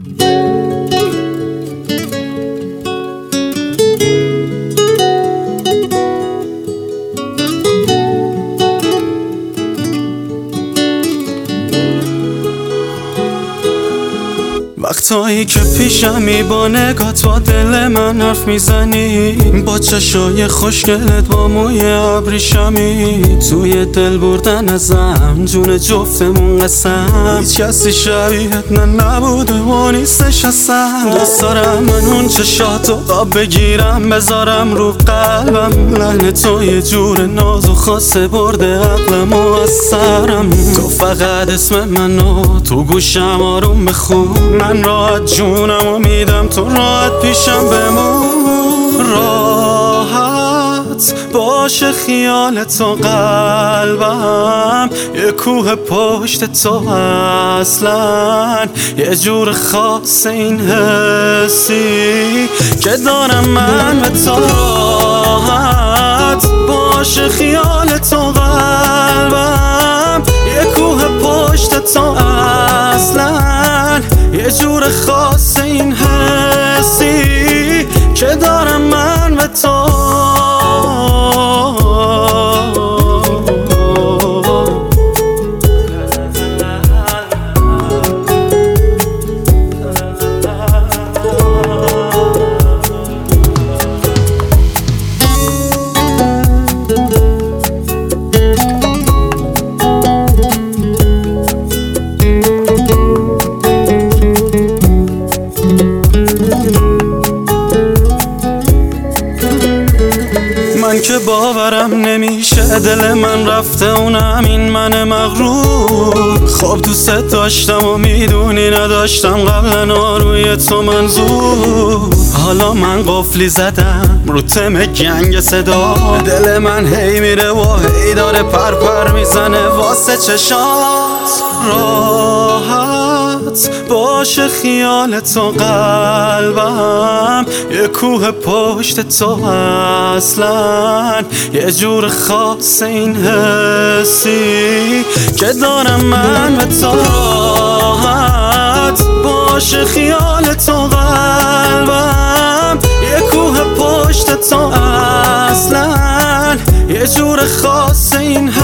وقتایی که پیشمی با نگات با دل من حرف میزنی، با چشای خوشگلت با موی ابریشمی، توی دل بردن ازم جون جفتمون قسم. هیچ کسی شبیهت نبوده و نیستش اصلا. دوست دارم من اون چشاتو قاب بگیرم بذارم رو قلبم، لحن تو یه جور ناز و خاصه برده عقلم و از سرم. تو فقط اسم منو تو گوشم آروم بخون، من راحت جونمو میدم تو راحت پیشم بمون. راحت باشه خیال تو قلبم، یه کوه پشت تو اصلا، یه جور خاص این حسی که دارم من به تو. راحت باشه خیال تو قلبم، یه کوه پشت تو اصلا، یه جور خاص این حسی که دارم من به تو. من که باورم نمیشه دل من رفته اونم این من مغرور. خب دوست داشتم و میدونی نداشتم قبلا روی تو منظور. حالا من قفلی زدم رو تم گنگ صدا، دل من هی میره و هی داره پر میزنه واسه چشات. راحت باشه خیال تو قلبم، یه کوه پشت تو اصلا، یه جور خاص این حسی که دارم من به تو. راحت باشه خیال تو قلبم، یه کوه پشت تو اصلا، یه جور خاص این حسی